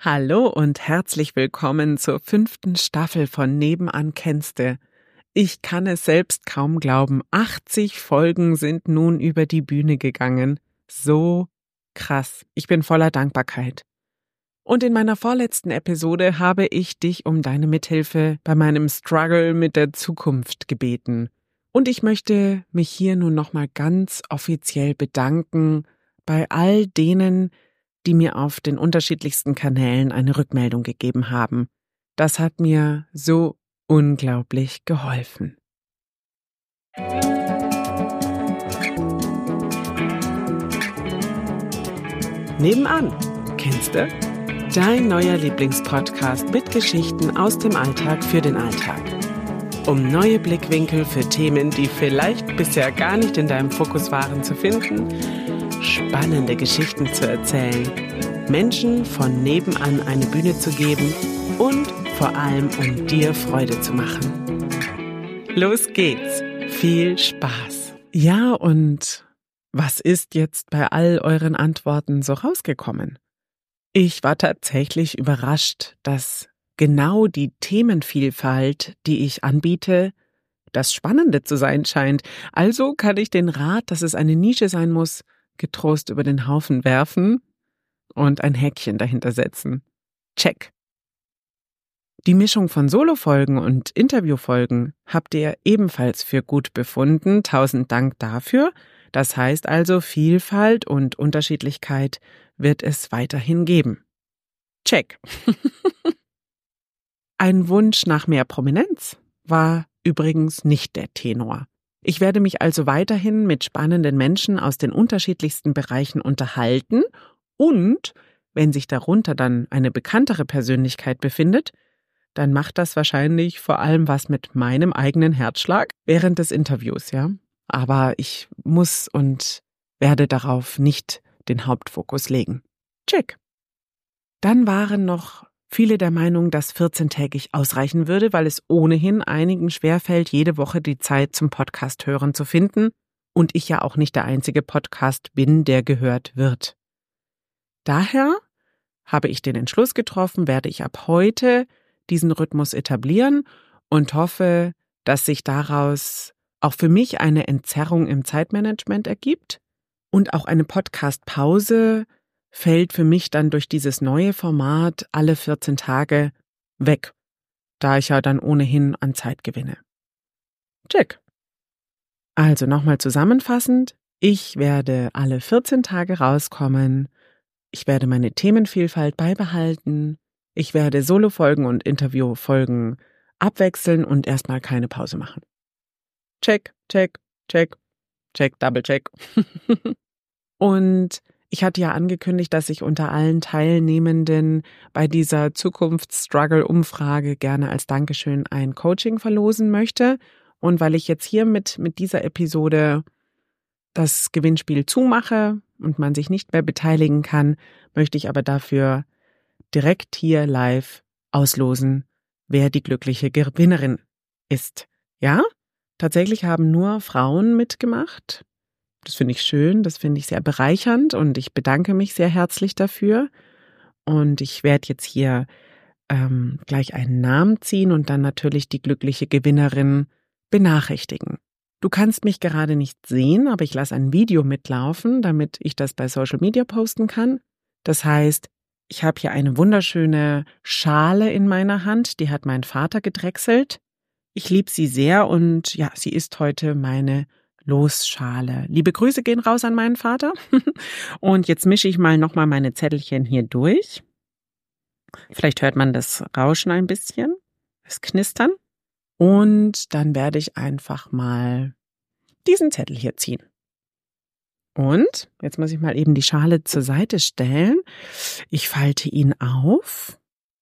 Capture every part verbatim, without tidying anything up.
Hallo und herzlich willkommen zur fünften Staffel von Nebenan kennste. Ich kann es selbst kaum glauben, achtzig Folgen sind nun über die Bühne gegangen. So krass. Ich bin voller Dankbarkeit. Und in meiner vorletzten Episode habe ich dich um deine Mithilfe bei meinem Struggle mit der Zukunft gebeten. Und ich möchte mich hier nun nochmal ganz offiziell bedanken bei all denen, die mir auf den unterschiedlichsten Kanälen eine Rückmeldung gegeben haben. Das hat mir so unglaublich geholfen. Nebenan, kennst du? Dein neuer Lieblingspodcast mit Geschichten aus dem Alltag für den Alltag. Um neue Blickwinkel für Themen, die vielleicht bisher gar nicht in deinem Fokus waren, zu finden, spannende Geschichten zu erzählen, Menschen von nebenan eine Bühne zu geben und vor allem um dir Freude zu machen. Los geht's! Viel Spaß! Ja, und was ist jetzt bei all euren Antworten so rausgekommen? Ich war tatsächlich überrascht, dass genau die Themenvielfalt, die ich anbiete, das Spannende zu sein scheint. Also kann ich den Rat, dass es eine Nische sein muss, getrost über den Haufen werfen und ein Häkchen dahinter setzen. Check. Die Mischung von Solofolgen und Interviewfolgen habt ihr ebenfalls für gut befunden. Tausend Dank dafür. Das heißt also, Vielfalt und Unterschiedlichkeit wird es weiterhin geben. Check. Ein Wunsch nach mehr Prominenz war übrigens nicht der Tenor. Ich werde mich also weiterhin mit spannenden Menschen aus den unterschiedlichsten Bereichen unterhalten und, wenn sich darunter dann eine bekanntere Persönlichkeit befindet, dann macht das wahrscheinlich vor allem was mit meinem eigenen Herzschlag während des Interviews, ja. Aber ich muss und werde darauf nicht den Hauptfokus legen. Check. Dann waren noch viele der Meinung, dass vierzehntägig ausreichen würde, weil es ohnehin einigen schwerfällt, jede Woche die Zeit zum Podcast hören zu finden und ich ja auch nicht der einzige Podcast bin, der gehört wird. Daher habe ich den Entschluss getroffen, werde ich ab heute diesen Rhythmus etablieren und hoffe, dass sich daraus auch für mich eine Entzerrung im Zeitmanagement ergibt und auch eine Podcast-Pause fällt für mich dann durch dieses neue Format alle vierzehn Tage weg, da ich ja dann ohnehin an Zeit gewinne. Check. Also nochmal zusammenfassend, ich werde alle vierzehn Tage rauskommen, ich werde meine Themenvielfalt beibehalten, ich werde Solofolgen und Interviewfolgen abwechseln und erstmal keine Pause machen. Check, check, check, check, double check. Und ich hatte ja angekündigt, dass ich unter allen Teilnehmenden bei dieser Zukunfts-Struggle-Umfrage gerne als Dankeschön ein Coaching verlosen möchte. Und weil ich jetzt hier mit, mit dieser Episode das Gewinnspiel zumache und man sich nicht mehr beteiligen kann, möchte ich aber dafür direkt hier live auslosen, wer die glückliche Gewinnerin ist. Ja, tatsächlich haben nur Frauen mitgemacht. Das finde ich schön, das finde ich sehr bereichernd und ich bedanke mich sehr herzlich dafür. Und ich werde jetzt hier ähm, gleich einen Namen ziehen und dann natürlich die glückliche Gewinnerin benachrichtigen. Du kannst mich gerade nicht sehen, aber ich lasse ein Video mitlaufen, damit ich das bei Social Media posten kann. Das heißt, ich habe hier eine wunderschöne Schale in meiner Hand, die hat mein Vater gedrechselt. Ich liebe sie sehr und ja, sie ist heute meine Losschale. Liebe Grüße gehen raus an meinen Vater. Und jetzt mische ich mal nochmal meine Zettelchen hier durch. Vielleicht hört man das Rauschen ein bisschen, das Knistern. Und dann werde ich einfach mal diesen Zettel hier ziehen. Und jetzt muss ich mal eben die Schale zur Seite stellen. Ich falte ihn auf.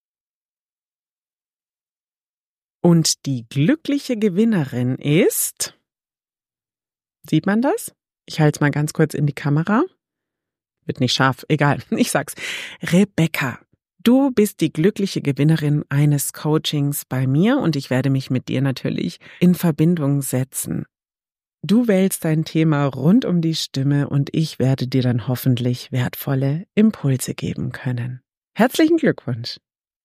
Und die glückliche Gewinnerin ist... Sieht man das? Ich halte es mal ganz kurz in die Kamera. Wird nicht scharf, egal, ich sag's. Rebecca, du bist die glückliche Gewinnerin eines Coachings bei mir und ich werde mich mit dir natürlich in Verbindung setzen. Du wählst dein Thema rund um die Stimme und ich werde dir dann hoffentlich wertvolle Impulse geben können. Herzlichen Glückwunsch!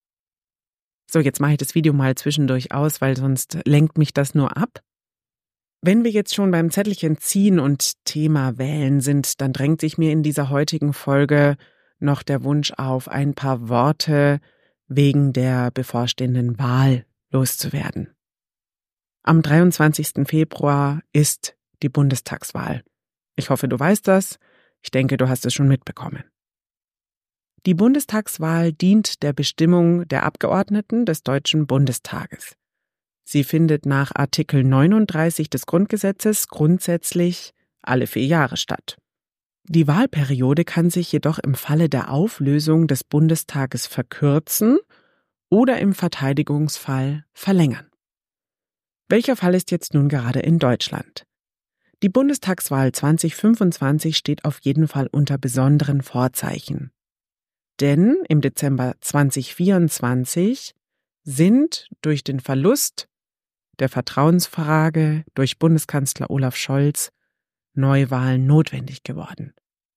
So, jetzt mache ich das Video mal zwischendurch aus, weil sonst lenkt mich das nur ab. Wenn wir jetzt schon beim Zettelchen ziehen und Thema Wählen sind, dann drängt sich mir in dieser heutigen Folge noch der Wunsch auf, ein paar Worte wegen der bevorstehenden Wahl loszuwerden. Am dreiundzwanzigsten Februar ist die Bundestagswahl. Ich hoffe, du weißt das. Ich denke, du hast es schon mitbekommen. Die Bundestagswahl dient der Bestimmung der Abgeordneten des Deutschen Bundestages. Sie findet nach Artikel neununddreißig des Grundgesetzes grundsätzlich alle vier Jahre statt. Die Wahlperiode kann sich jedoch im Falle der Auflösung des Bundestages verkürzen oder im Verteidigungsfall verlängern. Welcher Fall ist jetzt nun gerade in Deutschland? Die Bundestagswahl zwanzig fünfundzwanzig steht auf jeden Fall unter besonderen Vorzeichen. Denn im Dezember zwanzig vierundzwanzig sind durch den Verlust der Vertrauensfrage durch Bundeskanzler Olaf Scholz Neuwahlen notwendig geworden.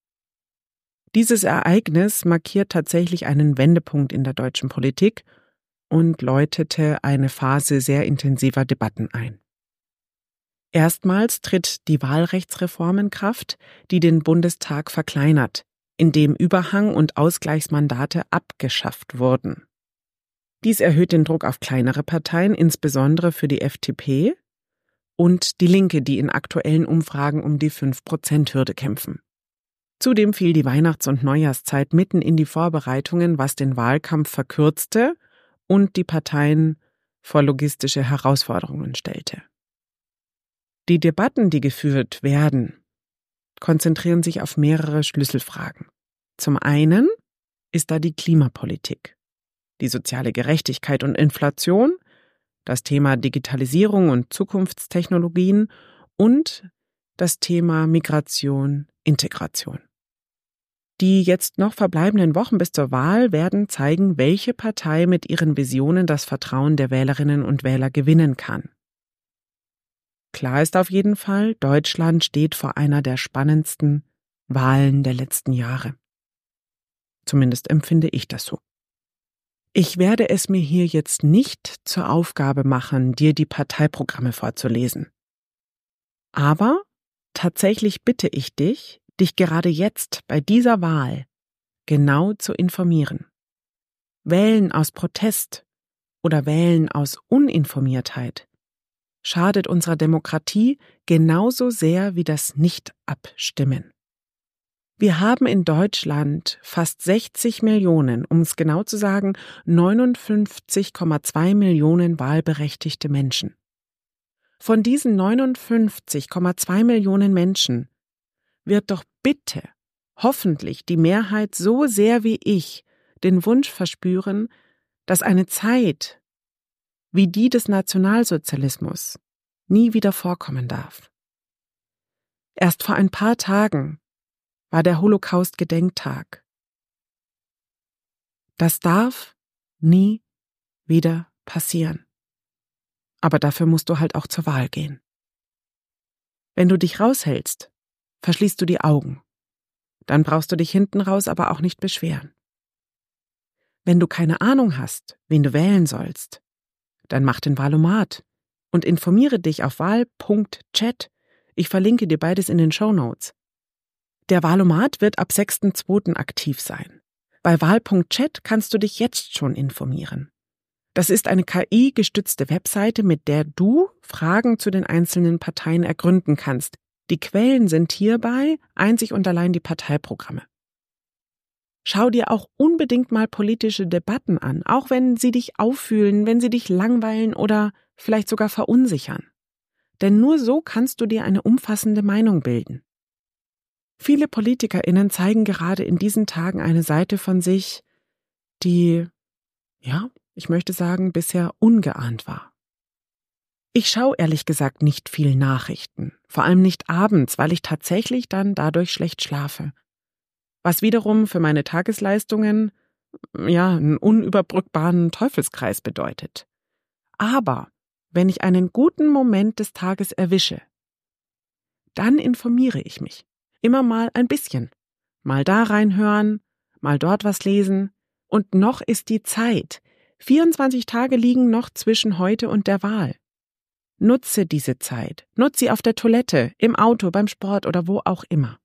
Dieses Ereignis markiert tatsächlich einen Wendepunkt in der deutschen Politik und läutete eine Phase sehr intensiver Debatten ein. Erstmals tritt die Wahlrechtsreform in Kraft, die den Bundestag verkleinert, indem Überhang- und Ausgleichsmandate abgeschafft wurden. Dies erhöht den Druck auf kleinere Parteien, insbesondere für die F D P und die Linke, die in aktuellen Umfragen um die fünf Prozent Hürde kämpfen. Zudem fiel die Weihnachts- und Neujahrszeit mitten in die Vorbereitungen, was den Wahlkampf verkürzte und die Parteien vor logistische Herausforderungen stellte. Die Debatten, die geführt werden, konzentrieren sich auf mehrere Schlüsselfragen. Zum einen ist da die Klimapolitik, die soziale Gerechtigkeit und Inflation, das Thema Digitalisierung und Zukunftstechnologien und das Thema Migration, Integration. Die jetzt noch verbleibenden Wochen bis zur Wahl werden zeigen, welche Partei mit ihren Visionen das Vertrauen der Wählerinnen und Wähler gewinnen kann. Klar ist auf jeden Fall, Deutschland steht vor einer der spannendsten Wahlen der letzten Jahre. Zumindest empfinde ich das so. Ich werde es mir hier jetzt nicht zur Aufgabe machen, dir die Parteiprogramme vorzulesen. Aber tatsächlich bitte ich dich, dich gerade jetzt bei dieser Wahl genau zu informieren. Wählen aus Protest oder Wählen aus Uninformiertheit schadet unserer Demokratie genauso sehr wie das Nicht-Abstimmen. Wir haben in Deutschland fast sechzig Millionen, um es genau zu sagen, neunundfünfzig Komma zwei Millionen wahlberechtigte Menschen. Von diesen neunundfünfzig Komma zwei Millionen Menschen wird doch bitte, hoffentlich die Mehrheit so sehr wie ich den Wunsch verspüren, dass eine Zeit wie die des Nationalsozialismus nie wieder vorkommen darf. Erst vor ein paar Tagen war der Holocaust-Gedenktag. Das darf nie wieder passieren. Aber dafür musst du halt auch zur Wahl gehen. Wenn du dich raushältst, verschließt du die Augen. Dann brauchst du dich hinten raus aber auch nicht beschweren. Wenn du keine Ahnung hast, wen du wählen sollst, dann mach den Wahlomat und informiere dich auf wahl punkt chat. Ich verlinke dir beides in den Shownotes. Der Wahlomat wird ab sechsten zweiten aktiv sein. Bei wahl punkt chat kannst du dich jetzt schon informieren. Das ist eine K I-gestützte Webseite, mit der du Fragen zu den einzelnen Parteien ergründen kannst. Die Quellen sind hierbei einzig und allein die Parteiprogramme. Schau dir auch unbedingt mal politische Debatten an, auch wenn sie dich auffühlen, wenn sie dich langweilen oder vielleicht sogar verunsichern. Denn nur so kannst du dir eine umfassende Meinung bilden. Viele PolitikerInnen zeigen gerade in diesen Tagen eine Seite von sich, die, ja, ich möchte sagen, bisher ungeahnt war. Ich schaue ehrlich gesagt nicht viel Nachrichten, vor allem nicht abends, weil ich tatsächlich dann dadurch schlecht schlafe. Was wiederum für meine Tagesleistungen, ja, einen unüberbrückbaren Teufelskreis bedeutet. Aber wenn ich einen guten Moment des Tages erwische, dann informiere ich mich. Immer mal ein bisschen. Mal da reinhören, mal dort was lesen, Und noch ist die Zeit. vierundzwanzig Tage liegen noch zwischen heute und der Wahl. Nutze diese Zeit. Nutze sie auf der Toilette, im Auto, beim Sport oder wo auch immer.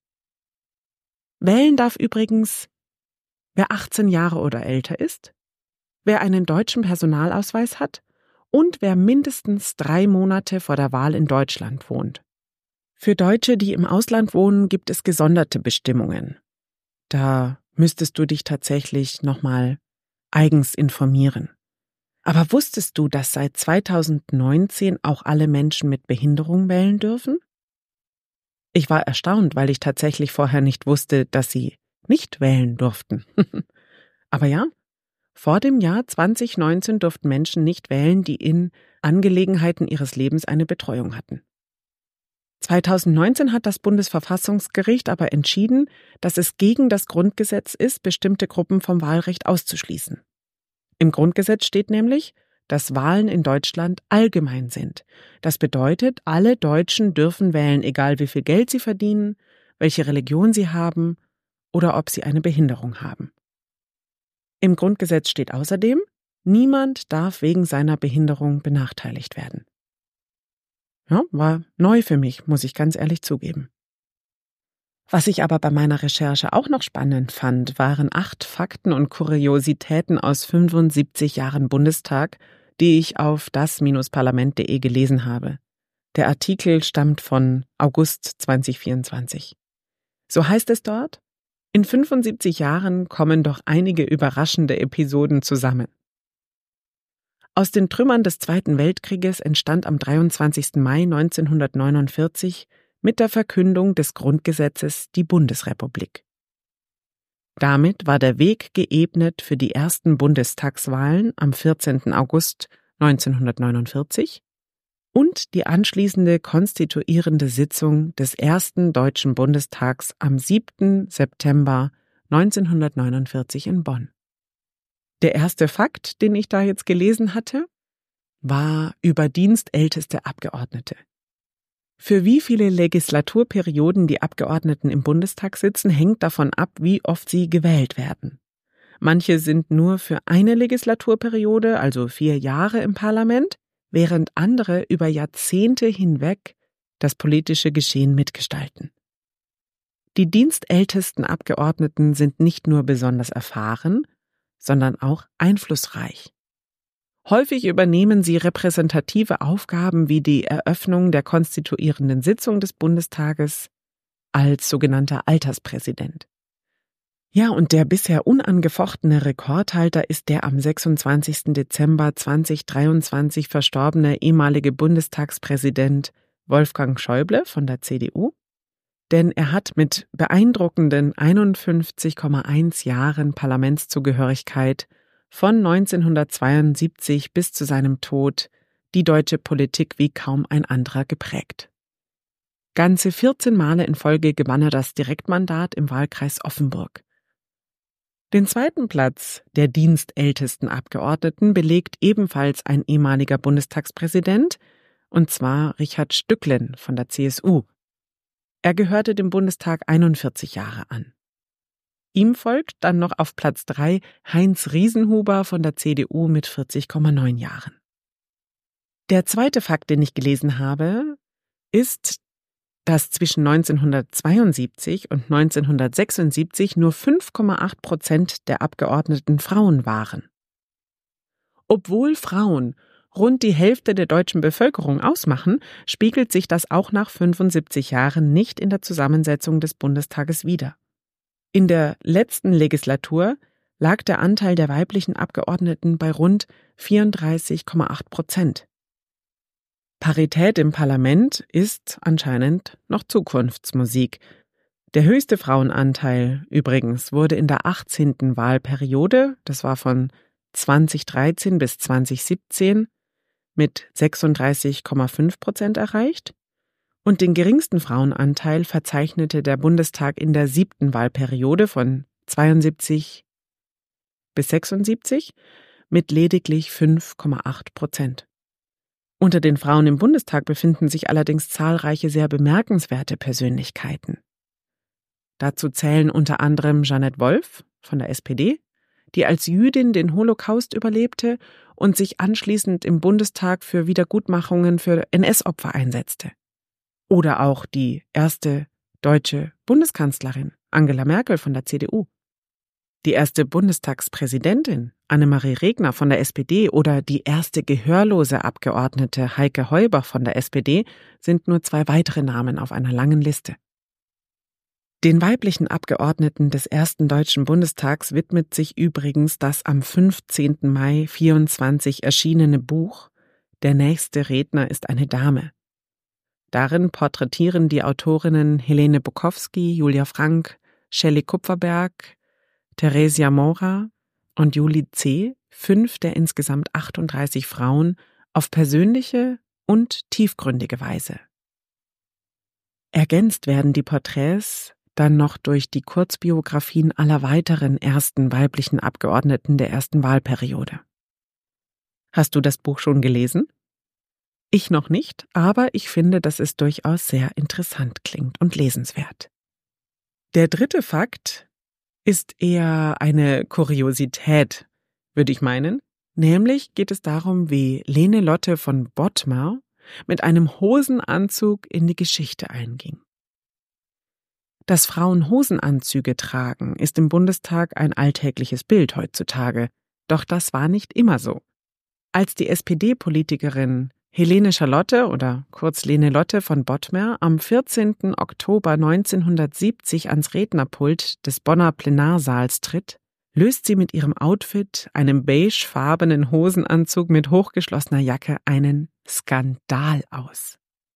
Wählen darf übrigens, wer achtzehn Jahre oder älter ist, wer einen deutschen Personalausweis hat und wer mindestens drei Monate vor der Wahl in Deutschland wohnt. Für Deutsche, die im Ausland wohnen, gibt es gesonderte Bestimmungen. Da müsstest du dich tatsächlich nochmal eigens informieren. Aber wusstest du, dass seit zweitausendneunzehn auch alle Menschen mit Behinderung wählen dürfen? Ich war erstaunt, weil ich tatsächlich vorher nicht wusste, dass sie nicht wählen durften. Aber ja, vor dem Jahr zweitausendneunzehn durften Menschen nicht wählen, die in Angelegenheiten ihres Lebens eine Betreuung hatten. zweitausendneunzehn hat das Bundesverfassungsgericht aber entschieden, dass es gegen das Grundgesetz ist, bestimmte Gruppen vom Wahlrecht auszuschließen. Im Grundgesetz steht nämlich, dass Wahlen in Deutschland allgemein sind. Das bedeutet, alle Deutschen dürfen wählen, egal wie viel Geld sie verdienen, welche Religion sie haben oder ob sie eine Behinderung haben. Im Grundgesetz steht außerdem, niemand darf wegen seiner Behinderung benachteiligt werden. Ja, war neu für mich, muss ich ganz ehrlich zugeben. Was ich aber bei meiner Recherche auch noch spannend fand, waren acht Fakten und Kuriositäten aus fünfundsiebzig Jahren Bundestag, die ich auf das Parlament punkt de gelesen habe. Der Artikel stammt von August zweitausendvierundzwanzig. So heißt es dort: In fünfundsiebzig Jahren kommen doch einige überraschende Episoden zusammen. Aus den Trümmern des Zweiten Weltkrieges entstand am dreiundzwanzigsten Mai neunzehnhundertneunundvierzig mit der Verkündung des Grundgesetzes die Bundesrepublik. Damit war der Weg geebnet für die ersten Bundestagswahlen am vierzehnten August neunzehnhundertneunundvierzig und die anschließende konstituierende Sitzung des ersten Deutschen Bundestags am siebten September neunzehnhundertneunundvierzig in Bonn. Der erste Fakt, den ich da jetzt gelesen hatte, war über dienstälteste Abgeordnete. Für wie viele Legislaturperioden die Abgeordneten im Bundestag sitzen, hängt davon ab, wie oft sie gewählt werden. Manche sind nur für eine Legislaturperiode, also vier Jahre im Parlament, während andere über Jahrzehnte hinweg das politische Geschehen mitgestalten. Die dienstältesten Abgeordneten sind nicht nur besonders erfahren, sondern auch einflussreich. Häufig übernehmen sie repräsentative Aufgaben wie die Eröffnung der konstituierenden Sitzung des Bundestages als sogenannter Alterspräsident. Ja, und der bisher unangefochtene Rekordhalter ist der am sechsundzwanzigsten Dezember zweitausenddreiundzwanzig verstorbene ehemalige Bundestagspräsident Wolfgang Schäuble von der C D U. Denn er hat mit beeindruckenden einundfünfzig Komma eins Jahren Parlamentszugehörigkeit von neunzehnhundertzweiundsiebzig bis zu seinem Tod die deutsche Politik wie kaum ein anderer geprägt. Ganze vierzehn Male in Folge gewann er das Direktmandat im Wahlkreis Offenburg. Den zweiten Platz der dienstältesten Abgeordneten belegt ebenfalls ein ehemaliger Bundestagspräsident, und zwar Richard Stücklen von der C S U. Er gehörte dem Bundestag einundvierzig Jahre an. Ihm folgt dann noch auf Platz drei Heinz Riesenhuber von der C D U mit vierzig Komma neun Jahren. Der zweite Fakt, den ich gelesen habe, ist, dass zwischen neunzehnhundertzweiundsiebzig und neunzehnhundertsechsundsiebzig nur fünf Komma acht Prozent der Abgeordneten Frauen waren. Obwohl Frauen rund die Hälfte der deutschen Bevölkerung ausmachen, spiegelt sich das auch nach fünfundsiebzig Jahren nicht in der Zusammensetzung des Bundestages wider. In der letzten Legislatur lag der Anteil der weiblichen Abgeordneten bei rund vierunddreißig Komma acht Prozent. Parität im Parlament ist anscheinend noch Zukunftsmusik. Der höchste Frauenanteil übrigens wurde in der achtzehnten Wahlperiode, das war von zweitausenddreizehn bis zweitausendsiebzehn, mit sechsunddreißig Komma fünf Prozent erreicht. Und den geringsten Frauenanteil verzeichnete der Bundestag in der siebten Wahlperiode von zweiundsiebzig bis sechsundsiebzig mit lediglich fünf Komma acht Prozent. Unter den Frauen im Bundestag befinden sich allerdings zahlreiche sehr bemerkenswerte Persönlichkeiten. Dazu zählen unter anderem Jeanette Wolf von der S P D, die als Jüdin den Holocaust überlebte und sich anschließend im Bundestag für Wiedergutmachungen für N S-Opfer einsetzte. Oder auch die erste deutsche Bundeskanzlerin Angela Merkel von der C D U. Die erste Bundestagspräsidentin Annemarie Regner von der S P D oder die erste gehörlose Abgeordnete Heike Heuber von der S P D sind nur zwei weitere Namen auf einer langen Liste. Den weiblichen Abgeordneten des ersten Deutschen Bundestags widmet sich übrigens das am fünfzehnten Mai vierundzwanzig erschienene Buch »Der nächste Redner ist eine Dame«. Darin porträtieren die Autorinnen Helene Bukowski, Julia Frank, Shelley Kupferberg, Theresia Mora und Julie C., fünf der insgesamt achtunddreißig Frauen, auf persönliche und tiefgründige Weise. Ergänzt werden die Porträts dann noch durch die Kurzbiografien aller weiteren ersten weiblichen Abgeordneten der ersten Wahlperiode. Hast du das Buch schon gelesen? Ich noch nicht, aber ich finde, dass es durchaus sehr interessant klingt und lesenswert. Der dritte Fakt ist eher eine Kuriosität, würde ich meinen. Nämlich geht es darum, wie Lene Lotte von Bottmar mit einem Hosenanzug in die Geschichte einging. Dass Frauen Hosenanzüge tragen, ist im Bundestag ein alltägliches Bild heutzutage. Doch das war nicht immer so. Als die S P D-Politikerin Helene Charlotte oder kurz Lene Lotte von Bottmar am vierzehnten Oktober neunzehnhundertsiebzig ans Rednerpult des Bonner Plenarsaals tritt, löst sie mit ihrem Outfit, einem beigefarbenen Hosenanzug mit hochgeschlossener Jacke, einen Skandal aus.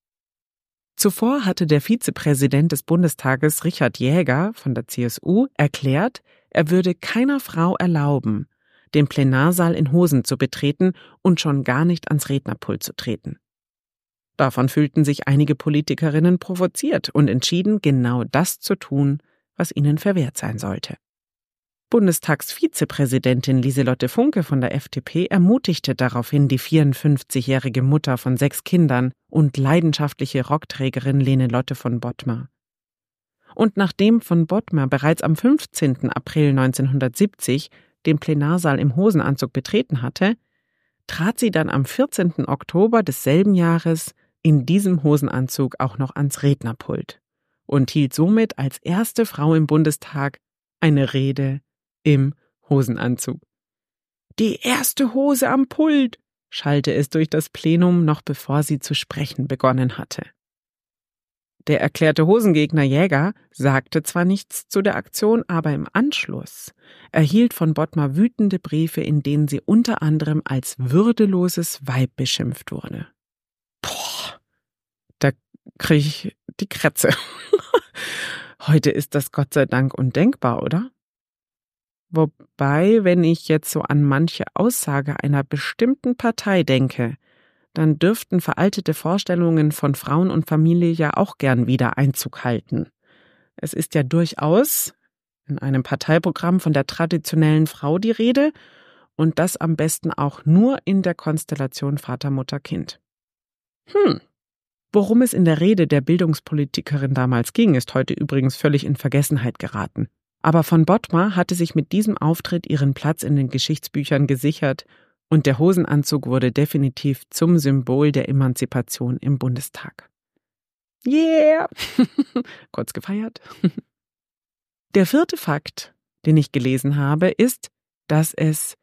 Zuvor hatte der Vizepräsident des Bundestages Richard Jäger von der C S U erklärt, er würde keiner Frau erlauben, den Plenarsaal in Hosen zu betreten und schon gar nicht ans Rednerpult zu treten. Davon fühlten sich einige Politikerinnen provoziert und entschieden, genau das zu tun, was ihnen verwehrt sein sollte. Bundestagsvizepräsidentin Lieselotte Funke von der F D P ermutigte daraufhin die vierundfünfzigjährige Mutter von sechs Kindern und leidenschaftliche Rockträgerin Lene Lotte von Bottmar. Und nachdem von Bottmar bereits am fünfzehnten April neunzehnhundertsiebzig den Plenarsaal im Hosenanzug betreten hatte, trat sie dann am vierzehnten Oktober desselben Jahres in diesem Hosenanzug auch noch ans Rednerpult und hielt somit als erste Frau im Bundestag eine Rede im Hosenanzug. »Die erste Hose am Pult«, schallte es durch das Plenum, noch bevor sie zu sprechen begonnen hatte. Der erklärte Hosengegner Jäger sagte zwar nichts zu der Aktion, aber im Anschluss erhielt von Bottmar wütende Briefe, in denen sie unter anderem als würdeloses Weib beschimpft wurde. Boah, da kriege ich die Krätze. Heute ist das Gott sei Dank undenkbar, oder? Wobei, wenn ich jetzt so an manche Aussage einer bestimmten Partei denke, dann dürften veraltete Vorstellungen von Frauen und Familie ja auch gern wieder Einzug halten. Es ist ja durchaus in einem Parteiprogramm von der traditionellen Frau die Rede und das am besten auch nur in der Konstellation Vater, Mutter, Kind. Hm. Worum es in der Rede der Bildungspolitikerin damals ging, ist heute übrigens völlig in Vergessenheit geraten. Aber von Bottmar hatte sich mit diesem Auftritt ihren Platz in den Geschichtsbüchern gesichert und der Hosenanzug wurde definitiv zum Symbol der Emanzipation im Bundestag. Yeah! Kurz gefeiert. Der vierte Fakt, den ich gelesen habe, ist, dass es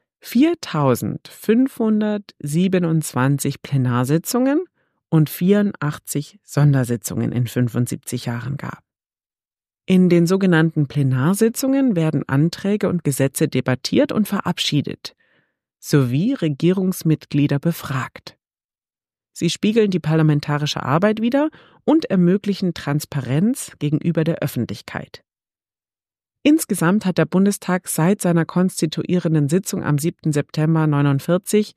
viertausendfünfhundertsiebenundzwanzig Plenarsitzungen und vierundachtzig Sondersitzungen in fünfundsiebzig Jahren gab. In den sogenannten Plenarsitzungen werden Anträge und Gesetze debattiert und verabschiedet, sowie Regierungsmitglieder befragt. Sie spiegeln die parlamentarische Arbeit wider und ermöglichen Transparenz gegenüber der Öffentlichkeit. Insgesamt hat der Bundestag seit seiner konstituierenden Sitzung am siebten September neunundvierzig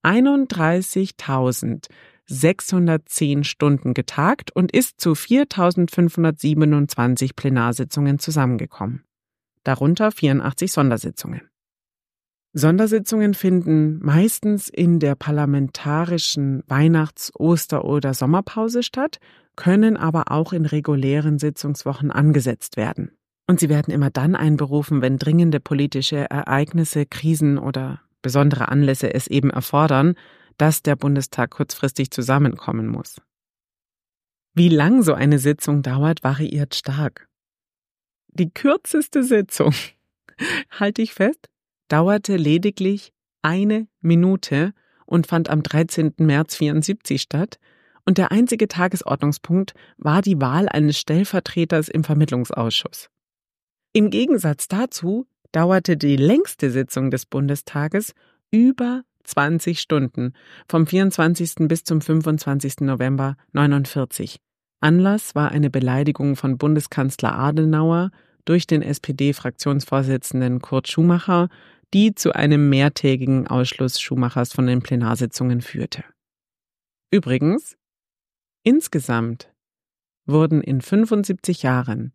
einunddreißigtausendsechshundertzehn Stunden getagt und ist zu viertausendfünfhundertsiebenundzwanzig Plenarsitzungen zusammengekommen, darunter vierundachtzig Sondersitzungen. Sondersitzungen finden meistens in der parlamentarischen Weihnachts-, Oster- oder Sommerpause statt, können aber auch in regulären Sitzungswochen angesetzt werden. Und sie werden immer dann einberufen, wenn dringende politische Ereignisse, Krisen oder besondere Anlässe es eben erfordern, dass der Bundestag kurzfristig zusammenkommen muss. Wie lang so eine Sitzung dauert, variiert stark. Die kürzeste Sitzung, halte ich fest, dauerte lediglich eine Minute und fand am dreizehnten März vierundsiebzig statt. Und der einzige Tagesordnungspunkt war die Wahl eines Stellvertreters im Vermittlungsausschuss. Im Gegensatz dazu dauerte die längste Sitzung des Bundestages über zwanzig Stunden, vom vierundzwanzigsten bis zum fünfundzwanzigsten November neunundvierzig. Anlass war eine Beleidigung von Bundeskanzler Adenauer durch den S P D-Fraktionsvorsitzenden Kurt Schumacher, die zu einem mehrtägigen Ausschluss Schumachers von den Plenarsitzungen führte. Übrigens, insgesamt wurden in fünfundsiebzig Jahren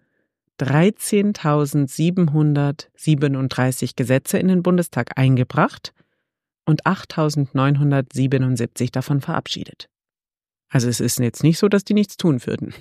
dreizehntausendsiebenhundertsiebenunddreißig Gesetze in den Bundestag eingebracht und achttausendneunhundertsiebenundsiebzig davon verabschiedet. Also es ist jetzt nicht so, dass die nichts tun würden.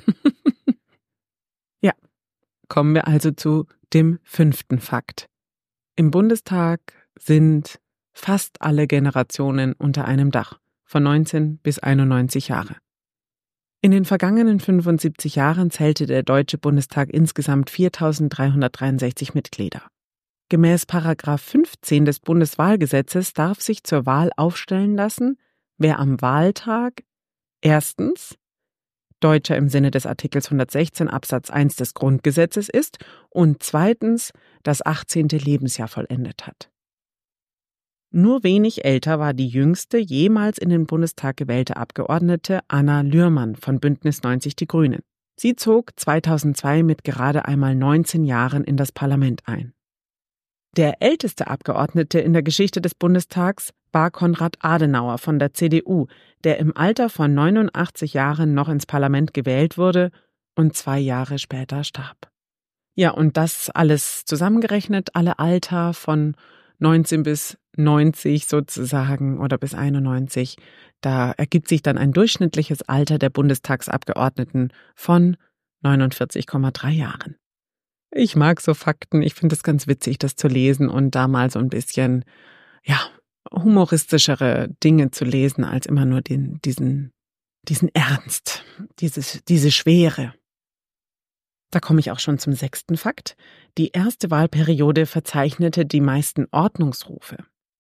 Ja, kommen wir also zu dem fünften Fakt. Im Bundestag sind fast alle Generationen unter einem Dach, von neunzehn bis einundneunzig Jahre. In den vergangenen fünfundsiebzig Jahren zählte der Deutsche Bundestag insgesamt viertausenddreihundertdreiundsechzig Mitglieder. Gemäß Paragraph fünfzehn des Bundeswahlgesetzes darf sich zur Wahl aufstellen lassen, wer am Wahltag erstens Deutscher im Sinne des Artikels hundertsechzehn Absatz eins des Grundgesetzes ist und zweitens das achtzehnte Lebensjahr vollendet hat. Nur wenig älter war die jüngste jemals in den Bundestag gewählte Abgeordnete Anna Lührmann von Bündnis neunzig Die Grünen. Sie zog zweitausendzwei mit gerade einmal neunzehn Jahren in das Parlament ein. Der älteste Abgeordnete in der Geschichte des Bundestags war Konrad Adenauer von der C D U, der im Alter von neunundachtzig Jahren noch ins Parlament gewählt wurde und zwei Jahre später starb. Ja, und das alles zusammengerechnet, alle Alter von neunzehn bis neunzig sozusagen oder bis einundneunzig, da ergibt sich dann ein durchschnittliches Alter der Bundestagsabgeordneten von neunundvierzig Komma drei Jahren. Ich mag so Fakten, ich finde es ganz witzig, das zu lesen und da mal so ein bisschen, ja, humoristischere Dinge zu lesen, als immer nur den, diesen, diesen Ernst, dieses, diese Schwere. Da komme ich auch schon zum sechsten Fakt. Die erste Wahlperiode verzeichnete die meisten Ordnungsrufe.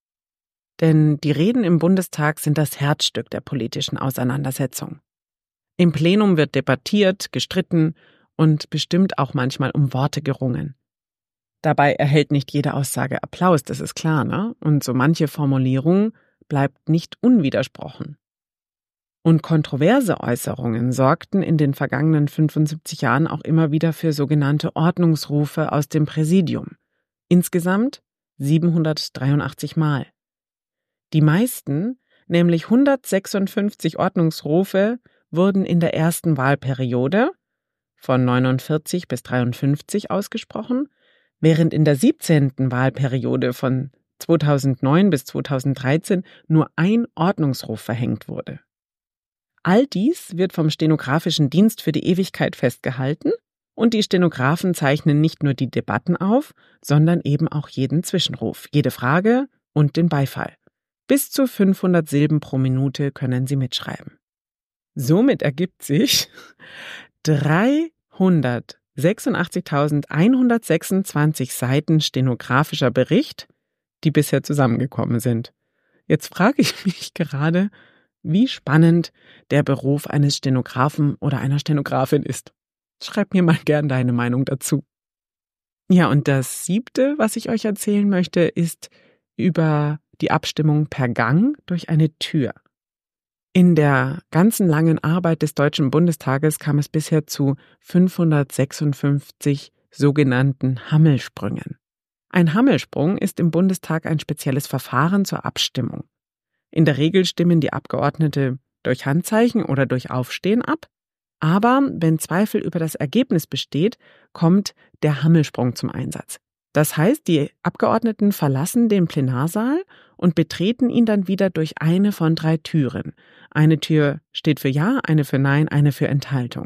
Denn die Reden im Bundestag sind das Herzstück der politischen Auseinandersetzung. Im Plenum wird debattiert, gestritten und bestimmt auch manchmal um Worte gerungen. Dabei erhält nicht jede Aussage Applaus, das ist klar, ne? Und so manche Formulierung bleibt nicht unwidersprochen. Und kontroverse Äußerungen sorgten in den vergangenen fünfundsiebzig Jahren auch immer wieder für sogenannte Ordnungsrufe aus dem Präsidium. Insgesamt siebenhundertdreiundachtzig Mal. Die meisten, nämlich hundertsechsundfünfzig Ordnungsrufe, wurden in der ersten Wahlperiode von neunundvierzig bis dreiundfünfzig ausgesprochen, während in der siebzehnten Wahlperiode von zweitausendneun bis zweitausenddreizehn nur ein Ordnungsruf verhängt wurde. All dies wird vom Stenografischen Dienst für die Ewigkeit festgehalten und die Stenografen zeichnen nicht nur die Debatten auf, sondern eben auch jeden Zwischenruf, jede Frage und den Beifall. Bis zu fünfhundert Silben pro Minute können sie mitschreiben. Somit ergibt sich dreihundertsechsundachtzigtausendeinhundertsechsundzwanzig Seiten stenografischer Bericht, die bisher zusammengekommen sind. Jetzt frage ich mich gerade, wie spannend der Beruf eines Stenografen oder einer Stenografin ist. Schreib mir mal gern deine Meinung dazu. Ja, und das siebte, was ich euch erzählen möchte, ist über die Abstimmung per Gang durch eine Tür. In der ganzen langen Arbeit des Deutschen Bundestages kam es bisher zu fünfhundertsechsundfünfzig sogenannten Hammelsprüngen. Ein Hammelsprung ist im Bundestag ein spezielles Verfahren zur Abstimmung. In der Regel stimmen die Abgeordnete durch Handzeichen oder durch Aufstehen ab, aber wenn Zweifel über das Ergebnis besteht, kommt der Hammelsprung zum Einsatz. Das heißt, die Abgeordneten verlassen den Plenarsaal und betreten ihn dann wieder durch eine von drei Türen. Eine Tür steht für Ja, eine für Nein, eine für Enthaltung.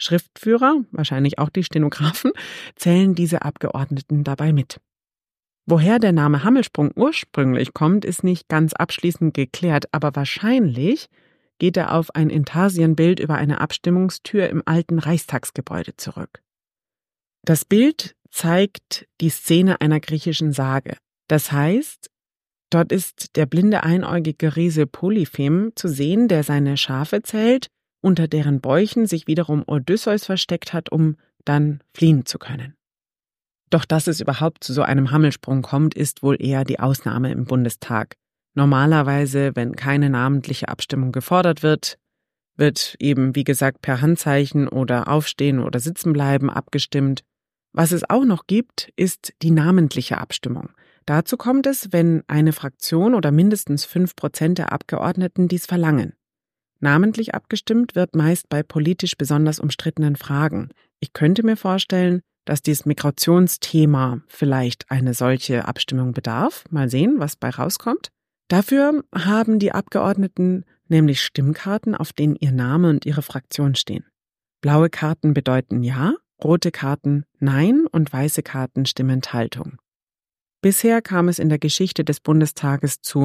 Schriftführer, wahrscheinlich auch die Stenografen, zählen diese Abgeordneten dabei mit. Woher der Name Hammelsprung ursprünglich kommt, ist nicht ganz abschließend geklärt, aber wahrscheinlich geht er auf ein Intarsienbild über eine Abstimmungstür im alten Reichstagsgebäude zurück. Das Bild zeigt die Szene einer griechischen Sage. Das heißt, dort ist der blinde einäugige Riese Polyphem zu sehen, der seine Schafe zählt, unter deren Bäuchen sich wiederum Odysseus versteckt hat, um dann fliehen zu können. Doch dass es überhaupt zu so einem Hammelsprung kommt, ist wohl eher die Ausnahme im Bundestag. Normalerweise, wenn keine namentliche Abstimmung gefordert wird, wird eben, wie gesagt, per Handzeichen oder Aufstehen oder Sitzenbleiben abgestimmt. Was es auch noch gibt, ist die namentliche Abstimmung. Dazu kommt es, wenn eine Fraktion oder mindestens fünf Prozent der Abgeordneten dies verlangen. Namentlich abgestimmt wird meist bei politisch besonders umstrittenen Fragen. Ich könnte mir vorstellen, dass dieses Migrationsthema vielleicht eine solche Abstimmung bedarf. Mal sehen, was bei rauskommt. Dafür haben die Abgeordneten nämlich Stimmkarten, auf denen ihr Name und ihre Fraktion stehen. Blaue Karten bedeuten Ja, rote Karten Nein und weiße Karten Stimmenthaltung. Bisher kam es in der Geschichte des Bundestages zu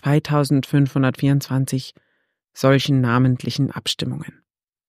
zweitausendfünfhundertvierundzwanzig solchen namentlichen Abstimmungen.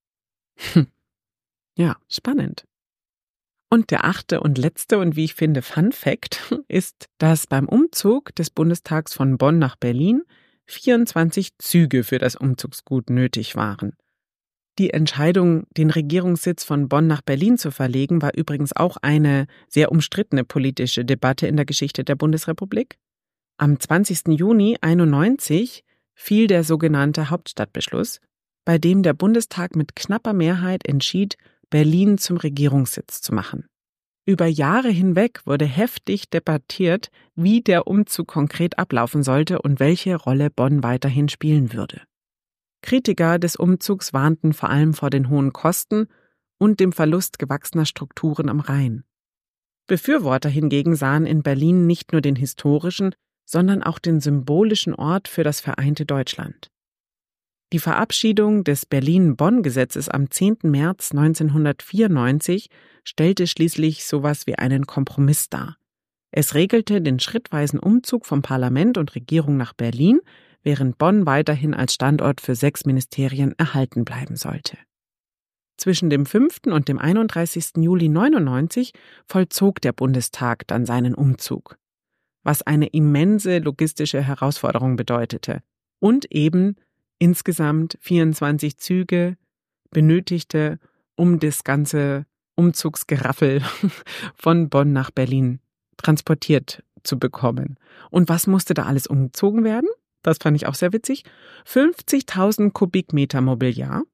Hm. Ja, spannend. Und der achte und letzte und wie ich finde Fun Fact ist, dass beim Umzug des Bundestags von Bonn nach Berlin vierundzwanzig Züge für das Umzugsgut nötig waren. Die Entscheidung, den Regierungssitz von Bonn nach Berlin zu verlegen, war übrigens auch eine sehr umstrittene politische Debatte in der Geschichte der Bundesrepublik. Am zwanzigsten Juni einundneunzig fiel der sogenannte Hauptstadtbeschluss, bei dem der Bundestag mit knapper Mehrheit entschied, Berlin zum Regierungssitz zu machen. Über Jahre hinweg wurde heftig debattiert, wie der Umzug konkret ablaufen sollte und welche Rolle Bonn weiterhin spielen würde. Kritiker des Umzugs warnten vor allem vor den hohen Kosten und dem Verlust gewachsener Strukturen am Rhein. Befürworter hingegen sahen in Berlin nicht nur den historischen, sondern auch den symbolischen Ort für das vereinte Deutschland. Die Verabschiedung des Berlin-Bonn-Gesetzes am zehnten März neunzehnhundertvierundneunzig stellte schließlich sowas wie einen Kompromiss dar. Es regelte den schrittweisen Umzug vom Parlament und Regierung nach Berlin, während Bonn weiterhin als Standort für sechs Ministerien erhalten bleiben sollte. Zwischen dem fünften und dem einunddreißigsten Juli neunundneunzig vollzog der Bundestag dann seinen Umzug, was eine immense logistische Herausforderung bedeutete und eben insgesamt vierundzwanzig Züge benötigte, um das ganze Umzugsgeraffel von Bonn nach Berlin transportiert zu bekommen. Und was musste da alles umgezogen werden? Das fand ich auch sehr witzig. fünfzigtausend Kubikmeter Mobiliar,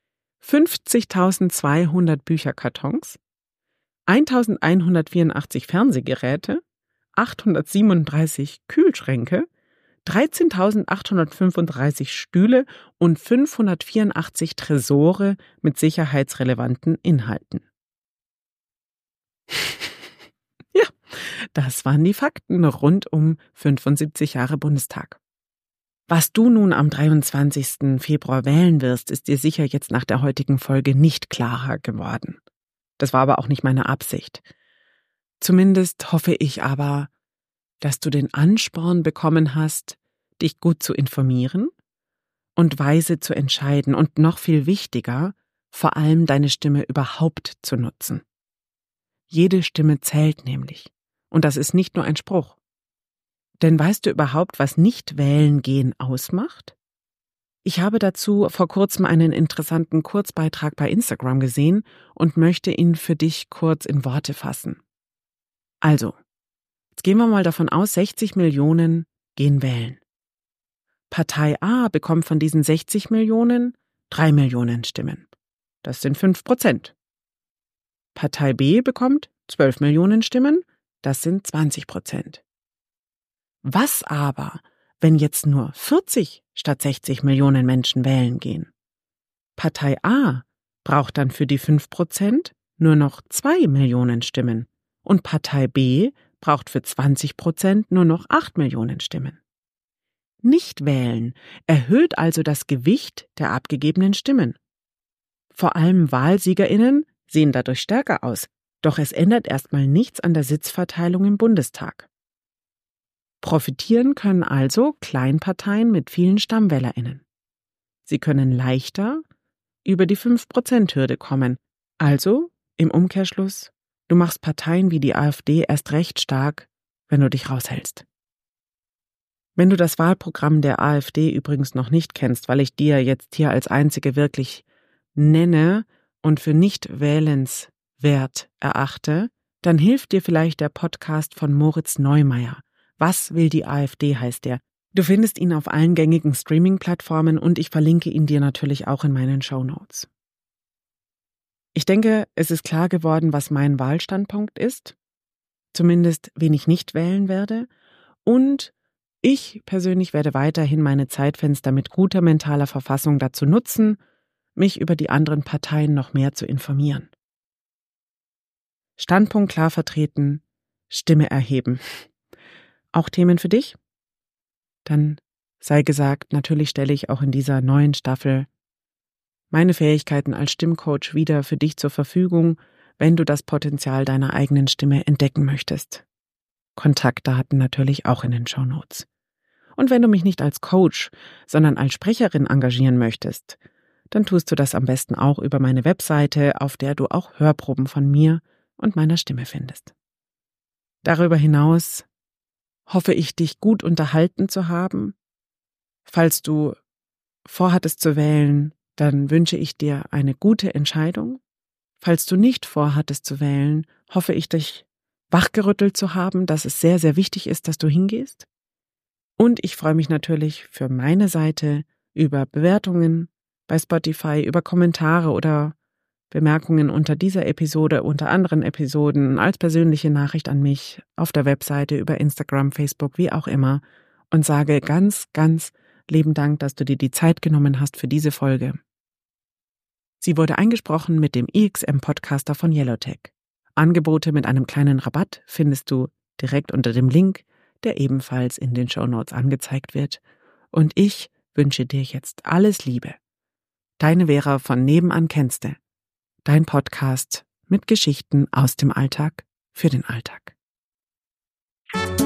fünfzigtausendzweihundert Bücherkartons, eintausendeinhundertvierundachtzig Fernsehgeräte, achthundertsiebenunddreißig Kühlschränke, dreizehntausendachthundertfünfunddreißig Stühle und fünfhundertvierundachtzig Tresore mit sicherheitsrelevanten Inhalten. Ja, das waren die Fakten rund um fünfundsiebzig Jahre Bundestag. Was du nun am dreiundzwanzigsten Februar wählen wirst, ist dir sicher jetzt nach der heutigen Folge nicht klarer geworden. Das war aber auch nicht meine Absicht. Zumindest hoffe ich aber, dass du den Ansporn bekommen hast, dich gut zu informieren und weise zu entscheiden und noch viel wichtiger, vor allem deine Stimme überhaupt zu nutzen. Jede Stimme zählt nämlich. Und das ist nicht nur ein Spruch. Denn weißt du überhaupt, was Nicht-Wählen-Gehen ausmacht? Ich habe dazu vor kurzem einen interessanten Kurzbeitrag bei Instagram gesehen und möchte ihn für dich kurz in Worte fassen. Also, jetzt gehen wir mal davon aus, sechzig Millionen gehen wählen. Partei A bekommt von diesen sechzig Millionen drei Millionen Stimmen. Das sind fünf Prozent. Partei B bekommt zwölf Millionen Stimmen. Das sind zwanzig Prozent. Was aber, wenn jetzt nur vierzig statt sechzig Millionen Menschen wählen gehen? Partei A braucht dann für die fünf Prozent nur noch zwei Millionen Stimmen und Partei B braucht für zwanzig Prozent nur noch acht Millionen Stimmen. Nicht wählen erhöht also das Gewicht der abgegebenen Stimmen. Vor allem WahlsiegerInnen sehen dadurch stärker aus, doch es ändert erstmal nichts an der Sitzverteilung im Bundestag. Profitieren können also Kleinparteien mit vielen StammwählerInnen. Sie können leichter über die fünf Prozent Hürde kommen. Also, im Umkehrschluss, du machst Parteien wie die AfD erst recht stark, wenn du dich raushältst. Wenn du das Wahlprogramm der AfD übrigens noch nicht kennst, weil ich dir jetzt hier als einzige wirklich nenne und für nicht wählenswert erachte, dann hilft dir vielleicht der Podcast von Moritz Neumeier. Was will die AfD heißt der. Du findest ihn auf allen gängigen Streaming-Plattformen und ich verlinke ihn dir natürlich auch in meinen Shownotes. Ich denke, es ist klar geworden, was mein Wahlstandpunkt ist, zumindest wen ich nicht wählen werde, und ich persönlich werde weiterhin meine Zeitfenster mit guter mentaler Verfassung dazu nutzen, mich über die anderen Parteien noch mehr zu informieren. Standpunkt klar vertreten, Stimme erheben. Auch Themen für dich? Dann sei gesagt, natürlich stelle ich auch in dieser neuen Staffel meine Fähigkeiten als Stimmcoach wieder für dich zur Verfügung, wenn du das Potenzial deiner eigenen Stimme entdecken möchtest. Kontaktdaten natürlich auch in den Shownotes. Und wenn du mich nicht als Coach, sondern als Sprecherin engagieren möchtest, dann tust du das am besten auch über meine Webseite, auf der du auch Hörproben von mir und meiner Stimme findest. Darüber hinaus hoffe ich, dich gut unterhalten zu haben. Falls du vorhattest zu wählen, dann wünsche ich dir eine gute Entscheidung. Falls du nicht vorhattest zu wählen, hoffe ich, dich wachgerüttelt zu haben, dass es sehr, sehr wichtig ist, dass du hingehst. Und ich freue mich natürlich für meine Seite über Bewertungen bei Spotify, über Kommentare oder Bemerkungen unter dieser Episode, unter anderen Episoden, als persönliche Nachricht an mich, auf der Webseite, über Instagram, Facebook, wie auch immer, und sage ganz, ganz lieben Dank, dass du dir die Zeit genommen hast für diese Folge. Sie wurde eingesprochen mit dem I X M-Podcaster von Yellowtech. Angebote mit einem kleinen Rabatt findest du direkt unter dem Link, der ebenfalls in den Shownotes angezeigt wird. Und ich wünsche dir jetzt alles Liebe. Deine Vera von Nebenan kennste. Dein Podcast mit Geschichten aus dem Alltag für den Alltag.